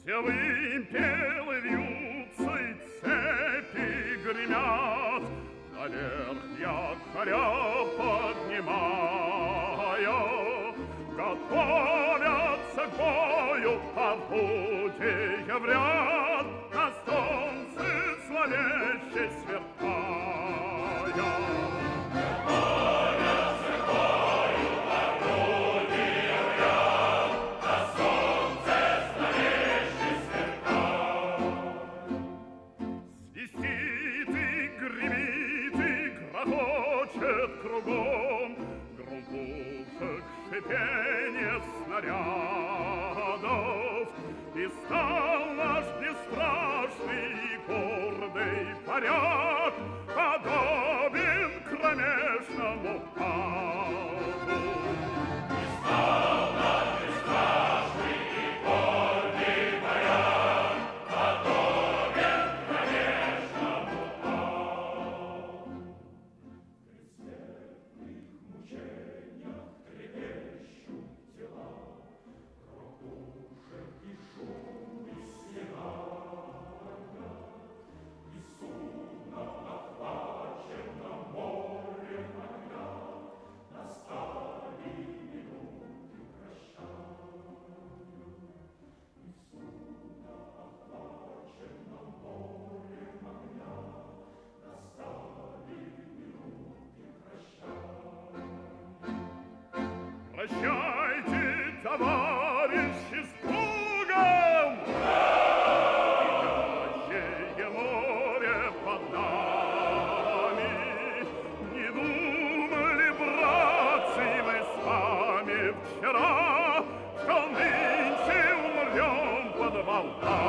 Все вымпелы вьются и цепи гремят, наверх якоря поднимая, готовятся к бою орудия в ряд, на солнце зловеще сверкая. Кругом гром пушек, шипенье снарядов, и стал наш бесстрашный и гордый поряд подобен кромешному аду. И стал наш бесстрашный и гордый поряд подобен кромешному аду. Прощайте, товарищи, с Богом! Кипящее море под нами. Не думали, братцы, мы с вами вчера, что нынче умрем под волнами.